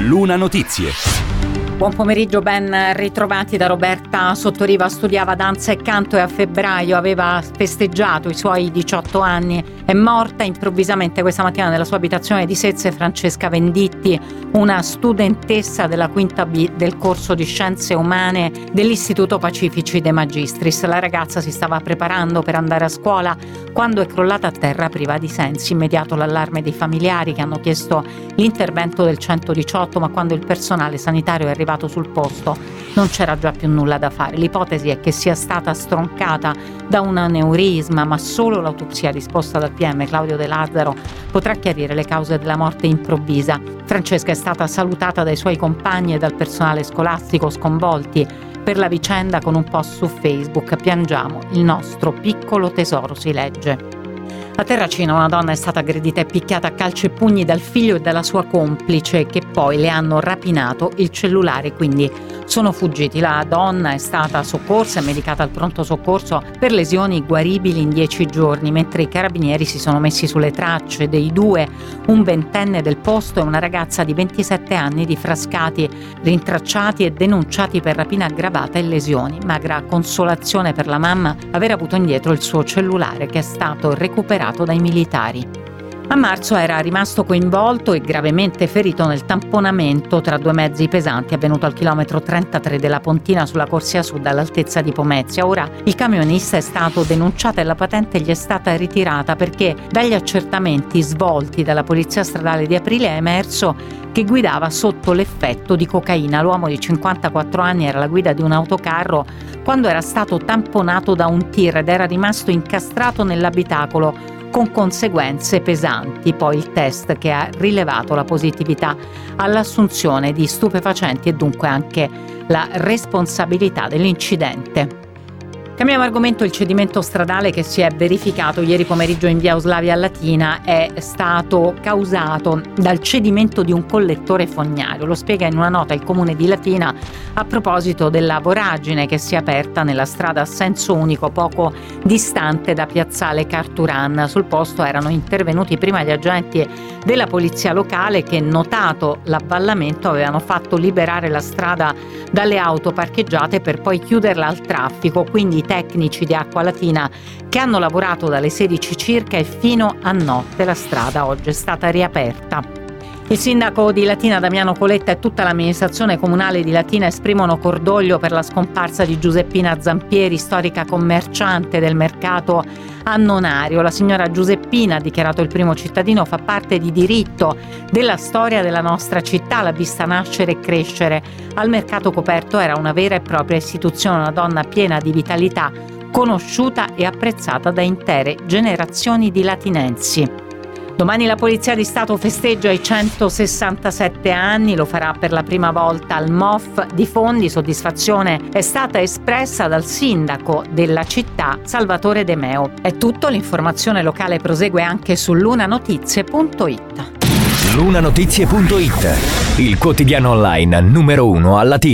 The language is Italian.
Luna Notizie. Buon pomeriggio, ben ritrovati da Roberta Sottoriva. Studiava danza e canto e a febbraio aveva festeggiato i suoi 18 anni. È morta improvvisamente questa mattina nella sua abitazione di Sezze Francesca Venditti, una studentessa della quinta B del corso di Scienze Umane dell'Istituto Pacifici De Magistris. La ragazza si stava preparando per andare a scuola quando è crollata a terra priva di sensi. Immediato l'allarme dei familiari che hanno chiesto l'intervento del 118, ma quando il personale sanitario è arrivato sul posto non c'era già più nulla da fare. L'ipotesi è che sia stata stroncata da un aneurisma, ma solo l'autopsia disposta dal PM Claudio De Lazzaro potrà chiarire le cause della morte improvvisa. Francesca è stata salutata dai suoi compagni e dal personale scolastico, sconvolti per la vicenda, con un post su Facebook: piangiamo il nostro piccolo tesoro, si legge. A Terracina una donna è stata aggredita e picchiata a calci e pugni dal figlio e dalla sua complice, che poi le hanno rapinato il cellulare, quindi sono fuggiti. La donna è stata soccorsa e medicata al pronto soccorso per lesioni guaribili in 10 giorni, mentre i carabinieri si sono messi sulle tracce dei due, un ventenne del posto e una ragazza di 27 anni di Frascati, rintracciati e denunciati per rapina aggravata e lesioni. Magra consolazione per la mamma aver avuto indietro il suo cellulare, che è stato recuperato dai militari. A marzo era rimasto coinvolto e gravemente ferito nel tamponamento tra due mezzi pesanti avvenuto al chilometro 33 della Pontina sulla corsia sud all'altezza di Pomezia. Ora il camionista è stato denunciato e la patente gli è stata ritirata perché dagli accertamenti svolti dalla Polizia Stradale di Aprile è emerso che guidava sotto l'effetto di cocaina. L'uomo di 54 anni era alla guida di un autocarro quando era stato tamponato da un tir ed era rimasto incastrato nell'abitacolo, con conseguenze pesanti. Poi il test che ha rilevato la positività all'assunzione di stupefacenti e dunque anche la responsabilità dell'incidente. Cambiamo argomento. Il cedimento stradale che si è verificato ieri pomeriggio in via Oslavia Latina è stato causato dal cedimento di un collettore fognario. Lo spiega in una nota il comune di Latina a proposito della voragine che si è aperta nella strada a senso unico poco distante da piazzale Carturan. Sul posto erano intervenuti prima gli agenti della polizia locale che, notato l'avvallamento, avevano fatto liberare la strada dalle auto parcheggiate per poi chiuderla al traffico. Quindi i tecnici di Acqua Latina, che hanno lavorato dalle 16 circa e fino a notte, la strada oggi è stata riaperta. Il sindaco di Latina Damiano Coletta e tutta l'amministrazione comunale di Latina esprimono cordoglio per la scomparsa di Giuseppina Zampieri, storica commerciante del mercato annonario. La signora Giuseppina, ha dichiarato il Primo Cittadino, fa parte di diritto della storia della nostra città, l'ha vista nascere e crescere. Al mercato coperto era una vera e propria istituzione, una donna piena di vitalità, conosciuta e apprezzata da intere generazioni di latinensi. Domani la Polizia di Stato festeggia i 167 anni, lo farà per la prima volta al MOF di Fondi. Soddisfazione è stata espressa dal sindaco della città, Salvatore De Meo. È tutto, l'informazione locale prosegue anche su lunanotizie.it. Lunanotizie.it, il quotidiano online numero 1 a Latina.